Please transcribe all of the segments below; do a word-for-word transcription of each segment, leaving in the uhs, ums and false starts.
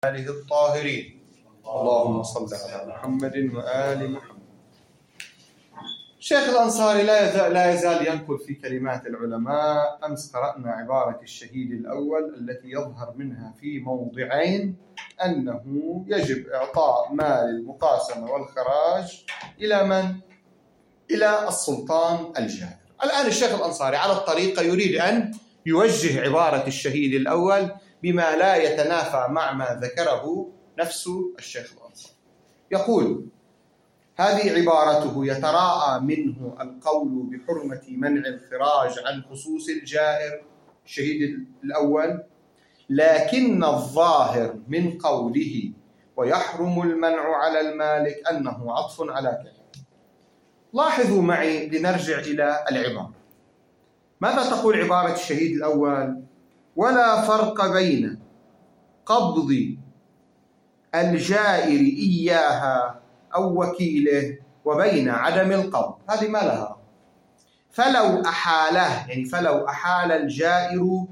آله الطاهرين. اللهم صل على محمد وآل محمد. الشيخ الأنصاري لا يزال, لا يزال ينقل في كلمات العلماء. أمس قرأنا عبارة الشهيد الأول التي يظهر منها في موضعين أنه يجب إعطاء مال المقاسمة والخراج إلى من؟ إلى السلطان الجائر. الآن الشيخ الأنصاري على الطريقة يريد أن يوجه عبارة الشهيد الأول بما لا يتنافى مع ما ذكره نفس الشيخ الأنصاري. يقول: هذه عبارته يتراءى منه القول بحرمة منع الخراج عن خصوص الجائر الشهيد الأول، لكن الظاهر من قوله ويحرم المنع على المالك أنه عطف على كلمة. لاحظوا معي لنرجع إلى العبارة. ماذا تقول عبارة الشهيد الأول؟ ولا فرق بين قبض الجائر إياها أو وكيله وبين عدم القبض. هذه ما لها. فلو أحاله، يعني فلو أحال الجائر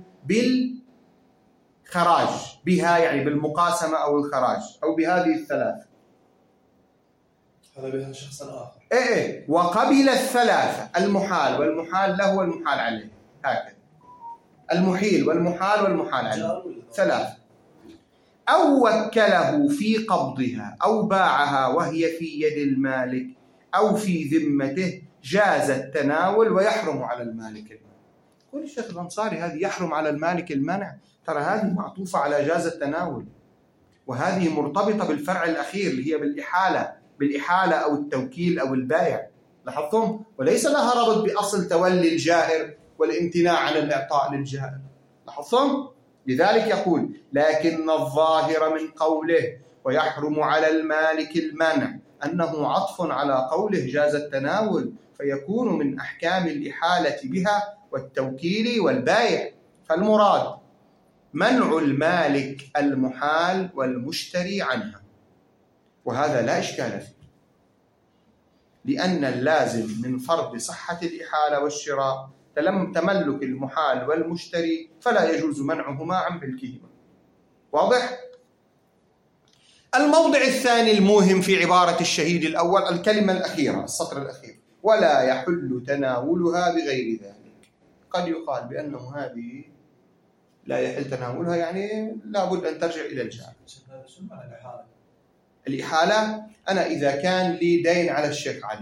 بالخراج بها، يعني بالمقاسمة أو الخراج أو بهذه الثلاثة، هذا بها شخصا آخر. إيه إيه وقبل الثلاثة، المحال والمحال له والمحال عليه، هكذا المحيل والمحال والمحال عليه، ثلاثة، أو وكله في قبضها أو باعها وهي في يد المالك أو في ذمته، جاز التناول ويحرم على المالك المنع. يقول الشيخ الأنصاري هذه يحرم على المالك المنع، ترى هذه معطوفة على جاز التناول، وهذه مرتبطة بالفرع الأخير اللي هي بالإحالة بالإحالة أو التوكيل أو البائع. لاحظتم؟ وليس لها ربط بأصل تولي الجائر والامتناع عن الإعطاء للجائر. لاحظتم؟ لذلك يقول: لكن الظاهر من قوله ويحرم على المالك المنع أنه عطف على قوله جاز التناول، فيكون من أحكام الإحالة بها والتوكيل والبائع. فالمراد منع المالك المحال والمشتري عنها، وهذا لا إشكال فيه، لأن اللازم من فرض صحة الإحالة والشراء تملك المحال والمشتري، فلا يجوز منعهما عن ملكهما. واضح؟ الموضع الثاني المهم في عبارة الشهيد الأول الكلمة الأخيرة، السطر الأخير: ولا يحل تناولها بغير ذلك. قد يقال بأنه هذه لا يحل تناولها، يعني لابد أن ترجع إلى الجائر. شو معنى الإحالة؟ الإحالة أنا إذا كان لي دين على الشيخ علي،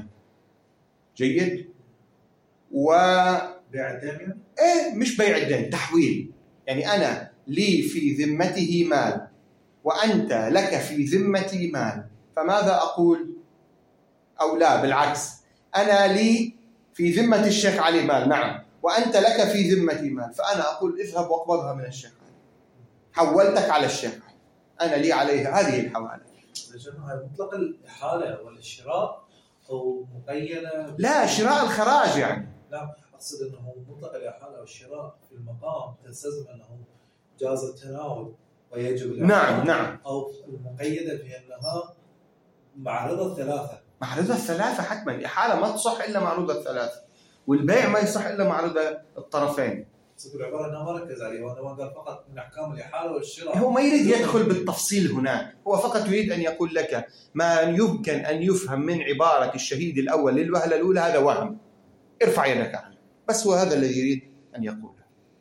جيد، و بيع الدين؟ إيه مش بيع الدين، تحويل. يعني أنا لي في ذمته مال وأنت لك في ذمتي مال، فماذا أقول؟ أو لا بالعكس، أنا لي في ذمة الشيخ علي مال، نعم، وأنت لك في ذمتي مال، فأنا أقول اذهب واقبضها من الشيخ علي، حولتك على الشيخ علي، أنا لي عليها هذه الحوالة. مطلق الإحالة ولا الشراء أو مقيدة؟ لا، شراء الخراج يعني. لا، أقصد أنه مطلق الإحالة والشراء في المقام تلتزم أنه جاز التناول ويجب الإحالة. نعم نعم. أو المقيدة في أنها معرضة الثلاثة. معرضة الثلاثة حتما. الإحالة ما تصح إلا معرضة الثلاثة، والبيع ما يصح إلا معرضة الطرفين. صدق العبارة أنه ما ركز عليه، وأنه قال فقط من أحكام الإحالة والشراء. هو ما يريد يدخل بالتفصيل هناك، هو فقط يريد أن يقول لك ما يمكن أن يفهم من عبارة الشهيد الأول للوهلة الأولى، هذا وهم، ارفع يدك عنه، بس هو هذا الذي يريد أن يقوله.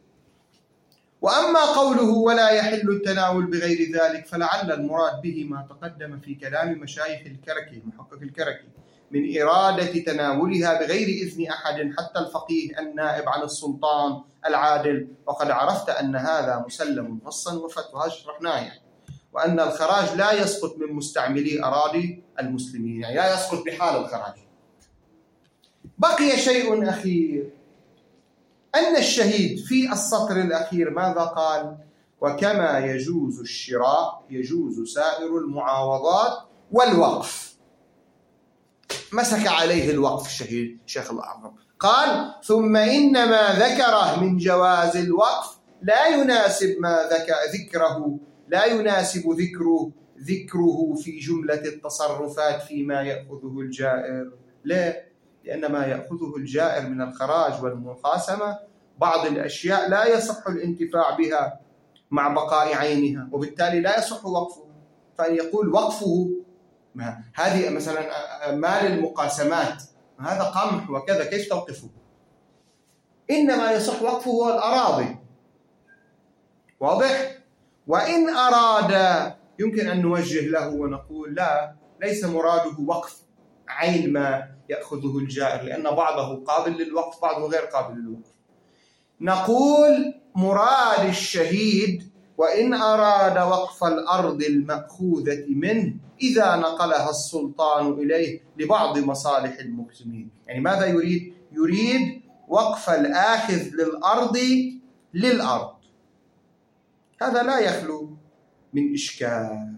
وأما قوله ولا يحل التناول بغير ذلك، فلعل المراد به ما تقدم في كلام مشايخ الكركي، محقق الكركي، من إرادة تناولها بغير إذن أحد حتى الفقيه النائب عن السلطان العادل. وقد عرفت أن هذا مسلم نصا وفتوى، شرحناه يعني. وأن الخراج لا يسقط من مستعملي أراضي المسلمين، يعني لا يسقط بحال الخراج. بقي شيء أخير، أن الشهيد في السطر الأخير ماذا قال؟ وكما يجوز الشراء يجوز سائر المعاوضات والوقف. مسك عليه الوقف الشهيد شيخ الأعظم، قال: ثم إن ما ذكره من جواز الوقف لا يناسب ما ذكره لا يناسب ذكره ذكره في جملة التصرفات فيما يأخذه الجائر. لا، لأن ما يأخذه الجائر من الخراج والمقاسمة بعض الأشياء لا يصح الانتفاع بها مع بقاء عينها، وبالتالي لا يصح وقفه. فأن يقول وقفه هذه مثلا مال المقاسمات هذا قمح وكذا كيف توقفه؟ إنما يصح وقفه هو الأراضي. واضح؟ وإن أراد يمكن أن نوجه له ونقول لا، ليس مراده وقف عين ما يأخذه الجائر، لأن بعضه قابل للوقف بعضه غير قابل للوقف. نقول مراد الشهيد وإن أراد وقف الأرض المأخوذة منه إذا نقلها السلطان إليه لبعض مصالح المسلمين. يعني ماذا يريد؟ يريد وقف الآخذ للأرض للأرض. هذا لا يخلو من إشكال.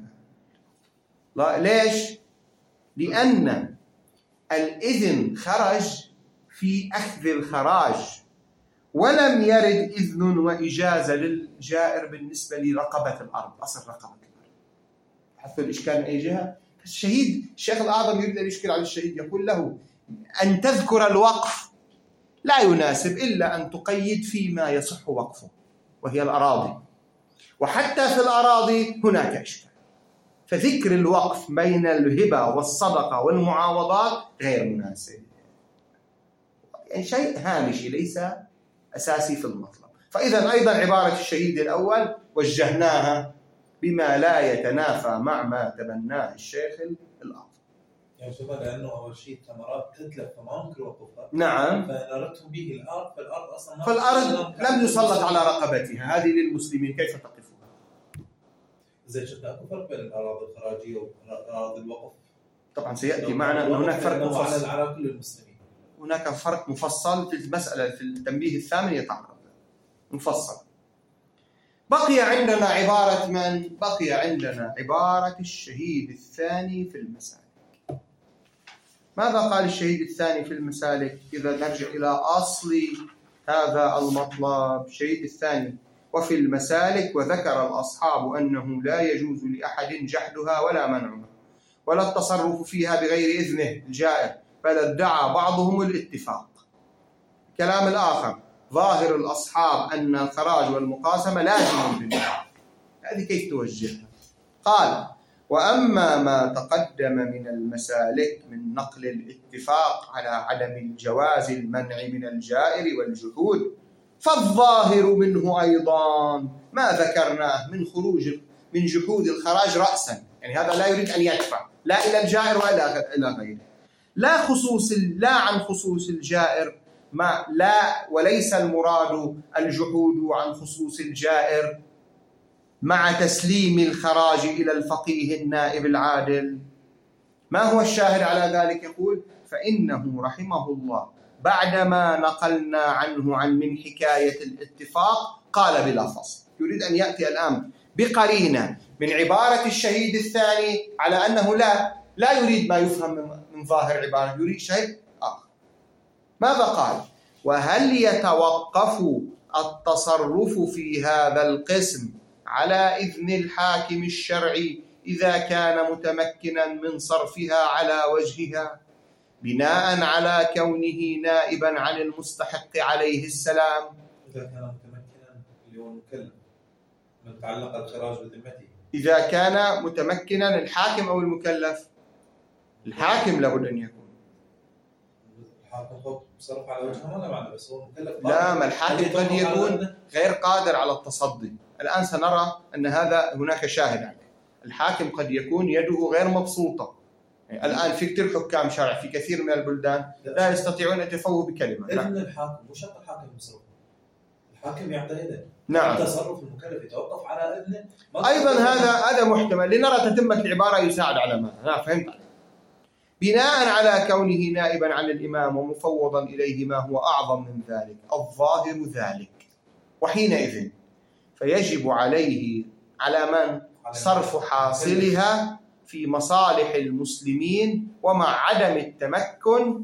لا ليش؟ لأن الإذن خرج في أخذ الخراج، ولم يرد إذن وإجازة للجائر بالنسبة لرقبة الأرض، أصل رقبة الأرض. حتى الإشكال من أي جهة؟ الشهيد الشيخ الأعظم يريد أن يشكل على الشهيد، يقول له أن تذكر الوقف لا يناسب إلا أن تقيد فيما يصح وقفه وهي الأراضي، وحتى في الأراضي هناك إشكال. فذكر الوقف بين الهبة والصدقة والمعاوضات غير مناسب، يعني شيء هامشي ليس أساسي في المطلب. فإذا أيضا عبارة الشهيد الأول وجهناها بما لا يتنافى مع ما تبناه الشيخ الأعظم. يعني شوف لأنه أول شيء ثمرات تتلف فما ممكن وقفها. نعم. فنردهم به الأرض، فالأرض أصلا فالأرض لم يسلط على رقبتها، هذه للمسلمين كيف تقفها؟ زي شفنا أكو فرق بين الأراضي الخراجية وأراضي الوقف. طبعا سيأتي معنا أن هناك فرق مفصل على كل المسلمين. هناك فرق مفصل في المسألة في التنبيه الثامن يتعرض مفصل. بقي عندنا عبارة من؟ بقي عندنا عبارة الشهيد الثاني في المسالك. ماذا قال الشهيد الثاني في المسالك؟ إذا نرجع إلى أصل هذا المطلب، الشهيد الثاني وفي المسالك وذكر الأصحاب أنه لا يجوز لأحد جحدها ولا منعها ولا التصرف فيها بغير إذنه الجائر، بل ادعى بعضهم الاتفاق. كلام الآخر ظاهر الأصحاب أن الخراج والمقاسمة لازم بالنهار. هذه كيف توجهها؟ قال وأما ما تقدم من المسالك من نقل الاتفاق على عدم الجواز المنع من الجائر والجحود، فالظاهر منه أيضا ما ذكرناه من خروج من جحود الخراج رأسا، يعني هذا لا يريد أن يدفع لا إلى الجائر ولا إلى غيره، لا خصوص لا عن خصوص الجائر ما لا، وليس المراد الجحود عن خصوص الجائر مع تسليم الخراج إلى الفقيه النائب العادل. ما هو الشاهد على ذلك؟ يقول فإنه رحمه الله بعدما نقلنا عنه عن من حكاية الاتفاق قال بلا فصل. يريد أن يأتي الآن بقرينة من عبارة الشهيد الثاني على أنه لا لا يريد ما يفهم من ظاهر عبارة، يريد شيء آخر. ماذا قال؟ وهل يتوقف التصرف في هذا القسم على إذن الحاكم الشرعي إذا كان متمكنا من صرفها على وجهها بناء على كونه نائبا عن المستحق عليه السلام؟ إذا كان متمكنا اللي هو المكلف من تعلق الخراج بذمته. إذا كان متمكنا الحاكم أو المكلف؟ الحاكم لابد أن يكون. الحاكم هو صرف على وجهه ولا معنى بس هو مكلف؟ لا، ما الحاكم قد يكون غير قادر على التصدي. الآن سنرى أن هذا هناك شاهد عليه. الحاكم قد يكون يده غير مبسوطة. يعني الآن في كثير حكام شرع في كثير من البلدان لا يستطيعون أن يتفوهوا بكلمة. إذن نعم. الحاكم مش شرط الحاكم يصرف، الحاكم يعطي إذن. نعم. التصرف المكلف يتوقف على إذنه. أيضا هذا هذا محتمل لنرى تتمة العبارة يساعد على ما أنا فهمت. بناء على كونه نائبا عن الإمام ومفوضا إليه ما هو أعظم من ذلك الظاهر ذلك، وحينئذ فيجب عليه على من صرف حاصلها في مصالح المسلمين ومع عدم التمكن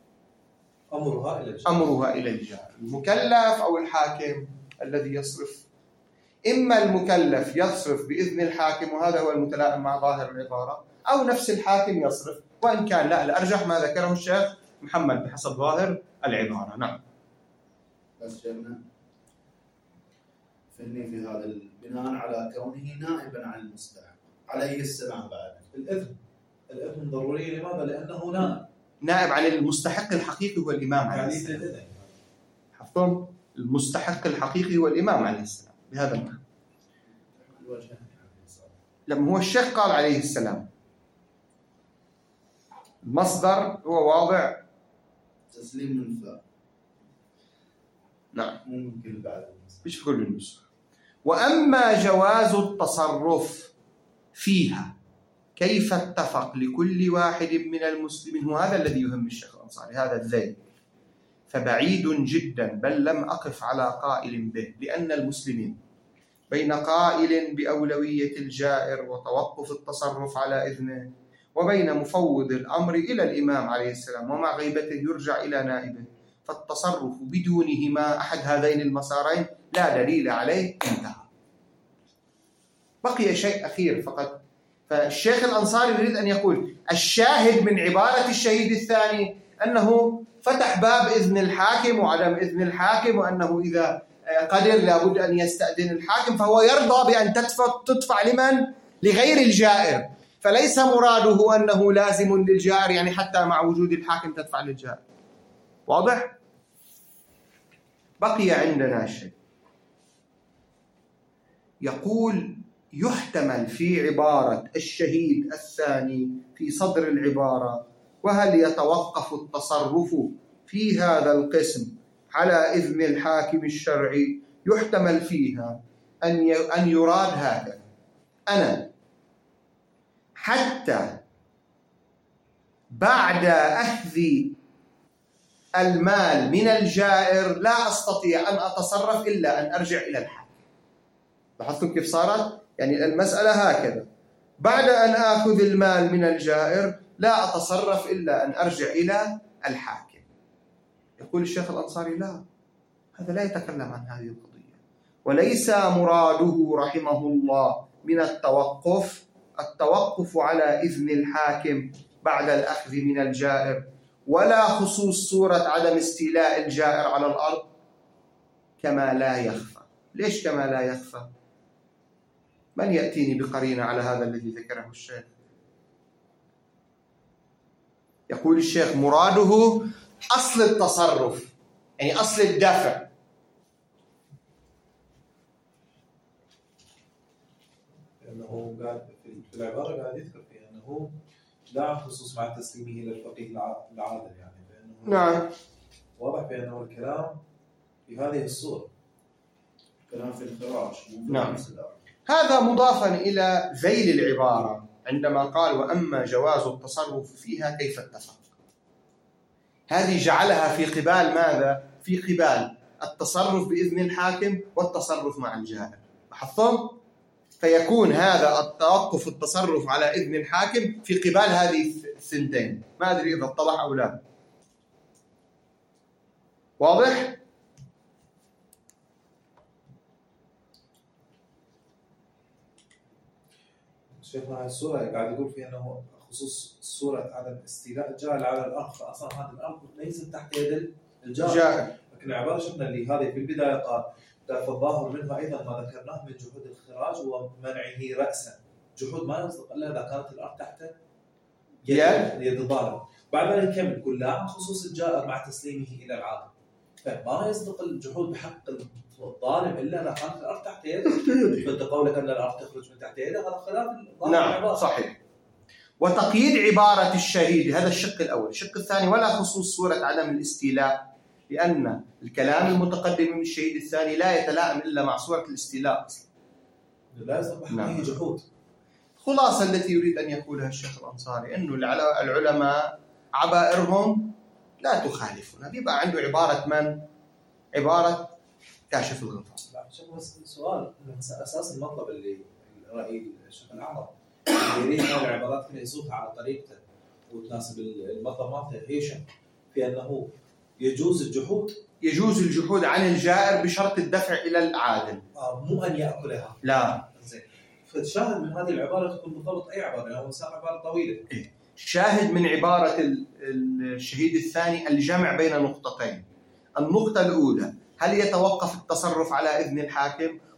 أمرها إلى الجائر. أمرها إلى الجائر، المكلف أو الحاكم الذي يصرف. إما المكلف يصرف بإذن الحاكم وهذا هو المتلائم مع ظاهر العبارة، أو نفس الحاكم يصرف، وإن كان لا الأرجح ما ذكره الشيخ محمد بحسب ظاهر العبارة. نعم. فني في هذا البناء على كونه نائبا عن المستحق عليه السلام بعد. الإذن الإذن ضروري لماذا؟ لأنه نائب نائب عن المستحق الحقيقي هو الإمام عليه السلام. حفظهم المستحق الحقيقي هو الإمام عليه السلام بهذا المعنى. لما هو الشيخ قال عليه السلام المصدر هو واضع تسليم من فاء. نعم ممكن بعد مش في كل النسخ. وأما جواز التصرف فيها كيف اتفق لكل واحد من المسلمين، هو هذا الذي يهم الشيخ الأنصاري، هذا الذيل، فبعيد جدا بل لم أقف على قائل به، لأن المسلمين بين قائل بأولوية الجائر وتوقف التصرف على إذنه وبين مفوض الأمر إلى الإمام عليه السلام ومع غيبته يرجع إلى نائبه، فالتصرف بدونهما أحد هذين المسارين لا دليل عليه، انتهى. بقي شيء أخير فقط. فالشيخ الأنصاري يريد أن يقول الشاهد من عبارة الشهيد الثاني أنه فتح باب إذن الحاكم وعدم إذن الحاكم، وأنه إذا قدر لابد أن يستأذن الحاكم، فهو يرضى بأن تدفع, تدفع لمن؟ لغير الجائر، فليس مراده أنه لازم للجائر، يعني حتى مع وجود الحاكم تدفع للجائر. واضح؟ بقي عندنا شيء يقول يحتمل في عبارة الشهيد الثاني في صدر العبارة وهل يتوقف التصرف في هذا القسم على إذن الحاكم الشرعي، يحتمل فيها أن أن يراد هذا: أنا حتى بعد أخذ المال من الجائر لا أستطيع أن أتصرف إلا أن أرجع إلى الحاكم. لاحظتم كيف صارت؟ يعني المسألة هكذا: بعد أن آخذ المال من الجائر لا أتصرف إلا أن أرجع إلى الحاكم. يقول الشيخ الأنصاري لا، هذا لا يتكلم عن هذه القضية، وليس مراده رحمه الله من التوقف التوقف على إذن الحاكم بعد الأخذ من الجائر، ولا خصوص صورة عدم استيلاء الجائر على الأرض، كما لا يخفى. ليش كما لا يخفى؟ من يأتيني بقرينة على هذا الذي ذكره الشيخ؟ يقول الشيخ مراده أصل التصرف، يعني أصل الدفع. لأنه قاعد في العبارة قاعد يذكر فيها أنه لا خصوص مع تسليمه إلى الفقيه العادل، يعني بأنه نعم واضح بأنه الكلام في هذه الصورة، كلام في الفراش. نعم. هذا مضافا إلى ذيل العبارة عندما قال وأما جواز التصرف فيها كيف اتفق. هذه جعلها في قبال ماذا؟ في قبال التصرف بإذن الحاكم والتصرف مع الجائر. لاحظتم؟ فيكون هذا التوقف التصرف على إذن الحاكم في قبال هذه الثنتين. ما أدري إذا اتضح أو لا. واضح؟ شيخنا هاي الصورة قاعد يقول فيها أنه خصوص صورة عدم استيلاء الجائر على الأرض، فأصلا هذا الأرض ليست تحت يد الجائر. لكن العبارة شفنا اللي هذه في البداية قال فالظاهر منها أيضا ما ذكرناه من جهود الخراج ومنعه رأسا، جهود ما يصدق إلا إذا كانت الأرض تحت يد, يد الظالم. بعد ذلك يكمل كل لا خصوص الجائر مع تسليمه إلى العادل، فما يصدق الجحود بحق الظالم إلا إذا كانت الأرض تحت يده. فأنت قولك أن الأرض تخرج من تحت يده هذا خلاف الظاهر. نعم صحيح. وتقييد عبارة الشهيد هذا الشق الأول. الشق الثاني ولا خصوص صورة عدم الاستيلاء، لأن الكلام المتقدم من الشهيد الثاني لا يتلائم إلا مع صورة الاستيلاء أصلا. لا يصبح نعم. جحود. خلاصة التي يريد أن يقولها الشيخ الأنصاري أنه العلماء عبائرهم لا تخالفنا، بيبقى عنده عبارة من؟ عبارة كاشف الغطاء. لا شوف بس سؤال، أساس المطلب اللي رأي الشيخ الأعظم يريد هذه العبارات كلها يصوغها على طريقته وتناسب المطلب مالته هيشم في أنه يجوز الجحود يجوز الجحود عن الجائر بشرط الدفع إلى العادل. آه مو أن يأكلها. لا. زين. فالشاهد من هذه العبارة تكون بالضبط أي عبارة، لأنه مساق عبارة طويلة. إيه. الشاهد من عبارة الشهيد الثاني الجمع بين نقطتين. النقطة الأولى هل يتوقف التصرف على إذن الحاكم،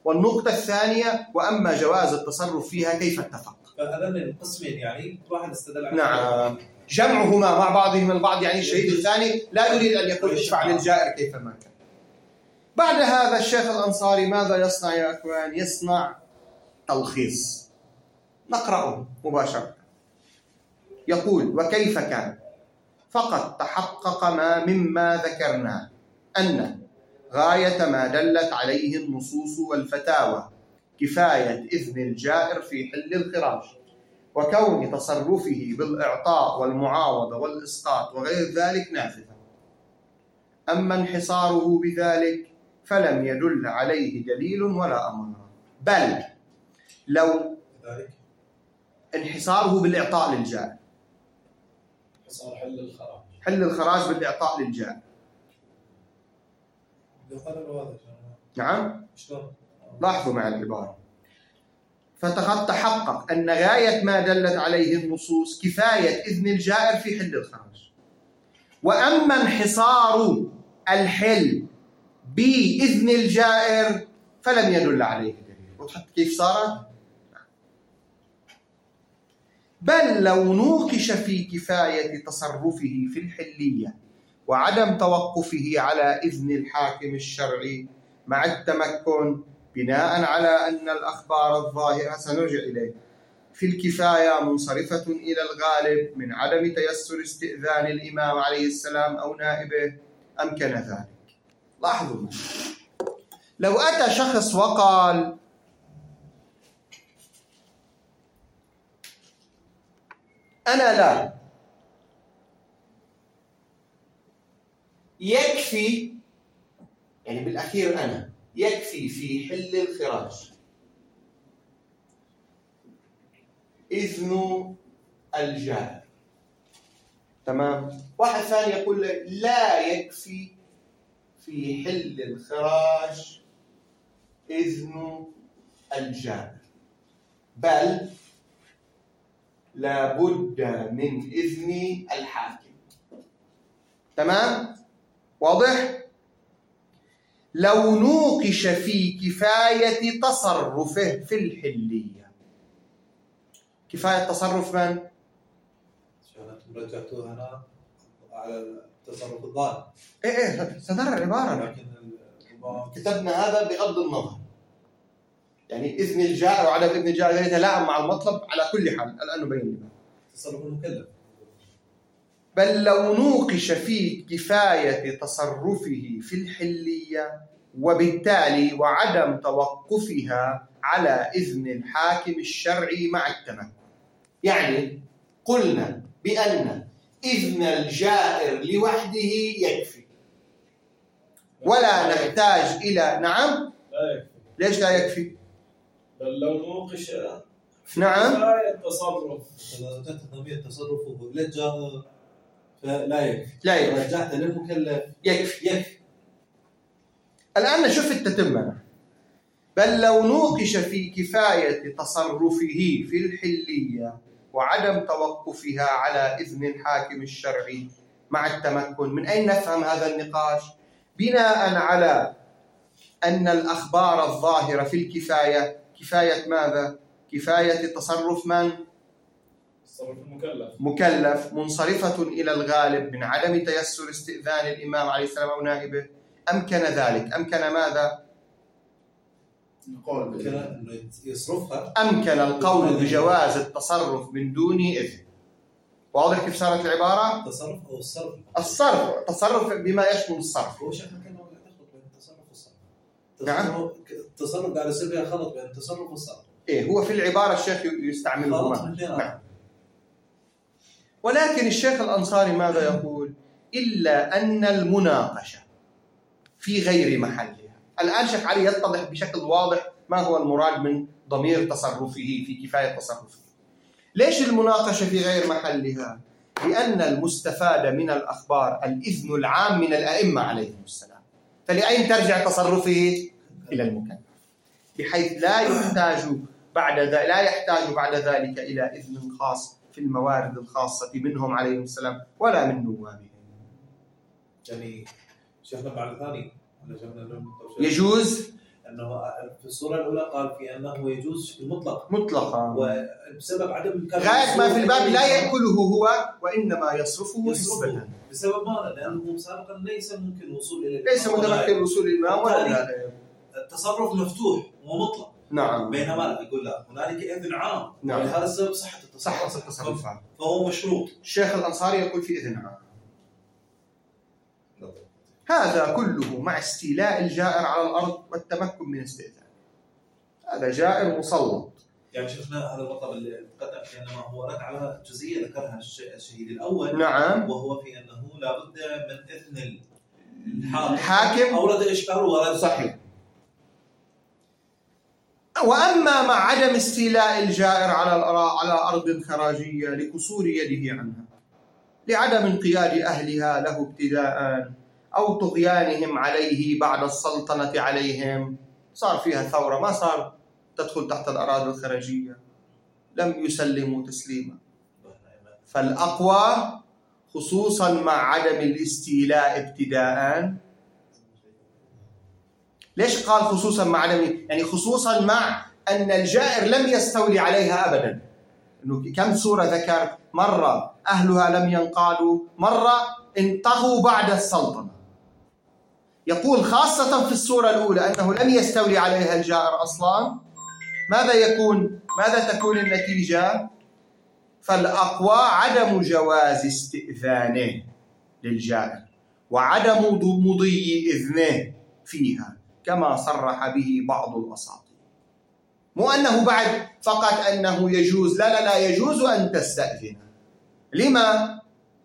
والنقطة الثانية وأما جواز التصرف فيها كيف اتفق. فهذين القسمين يعني واحد استدل. نعم، جمعهما مع بعضهم البعض يعني الشهيد الثاني لا يريد أن يقول اشفع للجائر كيفما كان. بعد هذا الشيخ الأنصاري ماذا يصنع يا أخوان؟ يصنع تلخيص نقرأه مباشرة. يقول: وكيف كان؟ فقد تحقق ما مما ذكرناه أن غاية ما دلت عليه النصوص والفتاوى كفاية إذن الجائر في حل الخراج وكون تصرفه بالإعطاء والمعاوضة والإسقاط وغير ذلك نافذا. أما انحصاره بذلك فلم يدل عليه دليل ولا أمر، بل لو انحصاره بالإعطاء للجائر، حصار حل الخراج، حل الخراج بالإعطاء للجائر. نعم، لاحظوا مع العبارة. فقد تحقق أن غاية ما دلت عليه النصوص كفاية إذن الجائر في حل الخراج، وأما انحصار الحل بإذن الجائر فلم يدل عليه دليل. وضحت كيف صارت؟ بل لو نوقش في كفاية تصرفه في الحلية وعدم توقفه على إذن الحاكم الشرعي مع التمكن بناء على أن الأخبار الظاهرة سنرجع إليه في الكفاية منصرفة إلى الغالب من عدم تيسر استئذان الإمام عليه السلام أو نائبه أمكن ذلك. لاحظوا، لو أتى شخص وقال: أنا لا يكفي، يعني بالأخير أنا يكفي في حل الخراج إذن الجائر، تمام. واحد ثاني يقول لك لا يكفي في حل الخراج إذن الجائر، بل لا بد من إذن الحاكم. تمام، واضح؟ لو نوقش في كفاية تصرفه في الحلية، كفاية تصرف من؟ رجعتوها هنا على التصرف الظاهر. ايه ايه سنرى العبارة، لكن كتبنا هذا بغض النظر، يعني إذن الجائر وعدم إذن الجائر يتلائم مع المطلب على كل حال. الآن نبين تصرف المكلف. بل لو نوقش في كفاية تصرفه في الحلية وبالتالي وعدم توقفها على إذن الحاكم الشرعي مع التمكن، يعني قلنا بأن إذن الجائر لوحده يكفي ولا نحتاج إلى نعم لا يكفي. ليش لا يكفي؟ بل لو نوقش نعم التصرف إذا تنظيم التصرف للجائر فلا يكفي، لا يكفي. رجعت للمكلف يكفي. يكفي. الآن نشوف التتمة. بل لو نوقش في كفاية تصرفه في الحلية وعدم توقفها على إذن الحاكم الشرعي مع التمكن. من أين نفهم هذا النقاش؟ بناء على أن الأخبار الظاهرة في الكفاية كفاية ماذا؟ كفاية تصرف من؟ تصرف المكلف مكلف منصرفة إلى الغالب من عدم تيسر استئذان الإمام عليه السلام أو نائبه. أمكن ذلك، أمكن ماذا؟ نقول يصرفها. أمكن القول بجواز التصرف من دون إذن. واضح كيف صارت العبارة؟ التصرف أو الصرف؟ الصرف، تصرف بما يشمل الصرف. هو شكل كلمة ولا تخلط بين التصرف والصرف؟ نعم. التصرف قاعد يصير فيها خلط بين التصرف والصرف. إيه، هو في العبارة الشيخ يستعملهما. نعم. ولكن الشيخ الأنصاري ماذا يقول؟ إلا أن المناقشة في غير محلها. الآن شيخ علي يتضح بشكل واضح ما هو المراد من ضمير تصرفه في كفاية تصرفه. ليش المناقشة في غير محلها؟ لأن المستفاد من الأخبار الإذن العام من الأئمة عليهم السلام، فلأين ترجع تصرفه؟ إلى المكلف، بحيث لا يحتاج بعد ذلك لا يحتاج بعد ذلك إلى إذن خاص في الموارد الخاصة منهم عليهم السلام ولا من نوابهم. يعني شيخنا بعد ثاني يجوز أنه في الصورة الأولى قال في أنه يجوز بشكل مطلق مطلقا، وبسبب عدم غاية ما في الباب لا يأكله هو وإنما يصرفه حسبة. بسبب ماذا؟ لأنه سابقا ليس ممكن الوصول إلى ليس متمكن الوصول إلى الإمام ولا التصرف مفتوح ومطلق. نعم. بينما يقول لا هنالك إذن عام. نعم. ولهذا السبب صحة التصرف. صحة التصرف فهو مشروط. الشيخ الأنصاري يقول في إذن عام. هذا كله مع استيلاء الجائر على الأرض والتمكن من استئذانه. هذا جائر مسلط. يعني شفنا هذا المطلب اللي تقدم في أنه هو رد على جزئية ذكرها الشهيد الأول. نعم. وهو في أنه لا بد من إذن الحاكم. الحاكم أورد إشكال ورد. صحيح. وأما مع عدم استيلاء الجائر على على أرض خراجية لقصور يده عنها، لعدم انقياد أهلها له ابتداء أو طغيانهم عليه بعد السلطنة عليهم، صار فيها ثورة ما صار تدخل تحت الأراضي الخارجية، لم يسلموا تسليما. فالأقوى خصوصا مع عدم الاستيلاء ابتداء. ليش قال خصوصا مع عدم؟ يعني خصوصا مع أن الجائر لم يستولي عليها أبدا. إنه كم سورة ذكر؟ مرة أهلها لم ينقادوا، مرة انطغوا بعد السلطنة. يقول خاصة في السورة الأولى أنه لم يستولي عليها الجائر أصلا. ماذا يكون؟ ماذا تكون النتيجة؟ فالأقوى عدم جواز استئذانه للجائر وعدم مضي إذنه فيها كما صرح به بعض الأساطير. مو أنه بعد فقط أنه يجوز، لا لا لا يجوز أن تستأذن. لما؟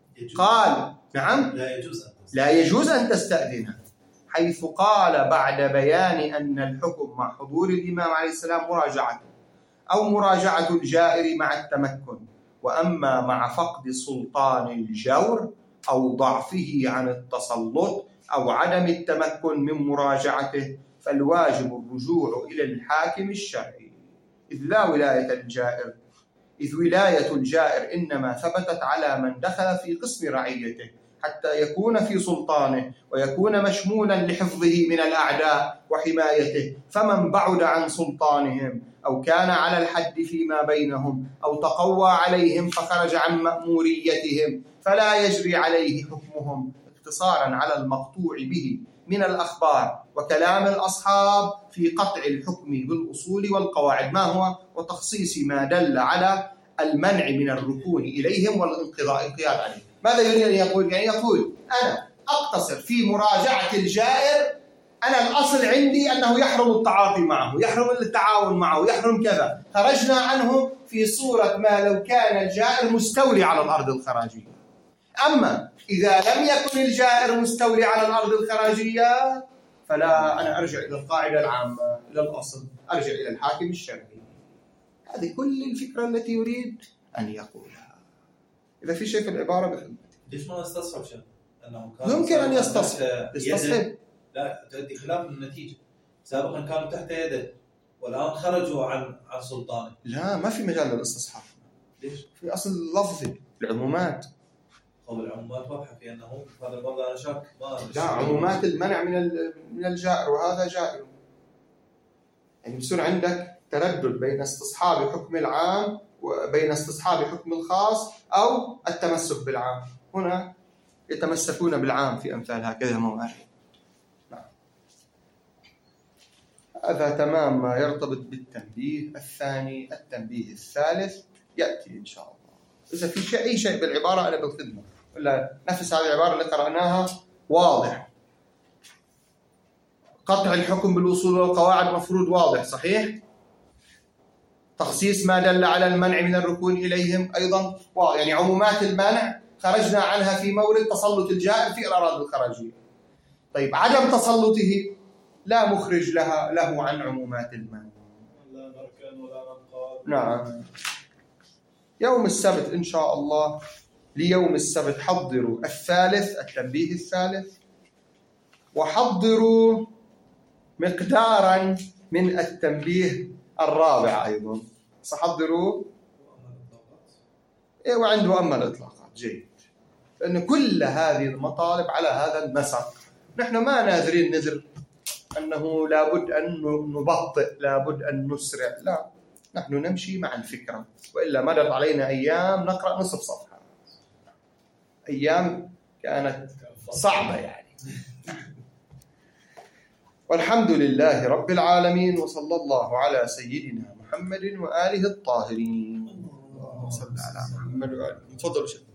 قال نعم لا يجوز أن لا يجوز أن تستأذن، حيث قال بعد بيان أن الحكم مع حضور الإمام عليه السلام مراجعة أو مراجعة الجائر مع التمكن، وأما مع فقد سلطان الجور أو ضعفه عن التسلط أو عدم التمكن من مراجعته فالواجب الرجوع إلى الحاكم الشرعي، إذ لا ولاية الجائر إذ ولاية الجائر إنما ثبتت على من دخل في قسم رعيته حتى يكون في سلطانه ويكون مشمولا لحفظه من الأعداء وحمايته، فمن بعد عن سلطانهم أو كان على الحد فيما بينهم أو تقوى عليهم فخرج عن مأموريتهم فلا يجري عليه حكمهم، اقتصارا على المقطوع به من الأخبار وكلام الأصحاب في قطع الحكم بالأصول والقواعد ما هو وتخصيص ما دل على المنع من الركون إليهم والانقياد عليهم. ماذا يريد أن يقول؟ يعني يقول أنا أقتصر في مراجعة الجائر، أنا الأصل عندي أنه يحرم التعاطي معه، يحرم التعاون معه، يحرم كذا، خرجنا عنه في صورة ما لو كان الجائر مستولي على الأرض الخراجية. أما إذا لم يكن الجائر مستولي على الأرض الخراجية فلا، أنا أرجع إلى القاعدة العامة، إلى الأصل، أرجع إلى الحاكم الشرعي. هذه كل الفكرة التي يريد أن يقولها. إذا في شيء في العبارة بخدمتي. ليش ما استصحب شيء؟ أنه كان يمكن أن يستصحب يستصحب لا تؤدي خلاف النتيجة. سابقا كانوا تحت يده والآن خرجوا عن عن سلطانه. لا ما في مجال للاستصحاب. ليش؟ في أصل لفظي العمومات. أو العمومات واضحة في أنه هذا برضه أنا شاك ما. لا عمومات المنع من من الجائر وهذا جائر. يعني بصير عندك تردد بين استصحاب حكم العام وبين استصحاب حكم الخاص أو التمسك بالعام. هنا يتمسكون بالعام في أمثال هكذا موارد. نعم. هذا تمام ما يرتبط بالتنبيه الثاني. التنبيه الثالث يأتي إن شاء الله. إذا في شيء أي شيء بالعبارة أنا بالخدمة، ولا نفس هذه العبارة اللي قرأناها واضح. قطع الحكم بالوصول والقواعد مفروض واضح صحيح. تخصيص ما دل على المنع من الركون إليهم أيضا واضح. يعني عمومات المنع خرجنا عنها في مورد تسلط الجائر في الأراضي الخراجية. طيب عدم تسلطه لا مخرج لها له عن عمومات المنع. لا نركن ولا ننقاد. نعم. يوم السبت إن شاء الله، ليوم السبت حضروا الثالث، التنبيه الثالث، وحضروا مقدارا من التنبيه الرابع أيضا. سحضروا إيه وعنده أما الإطلاقات. جيد. لأن كل هذه المطالب على هذا النسق. نحن ما ناذرين نذر أنه لابد أن نبطئ، لابد أن نسرع، لا، نحن نمشي مع الفكرة، وإلا مدت علينا أيام نقرأ نصف صفحة، أيام كانت صعبة يعني. والحمد لله رب العالمين، وصلى الله على سيدنا محمد وآله الطاهرين. اللهم صل على محمد وآله. تفضلوا شيخ.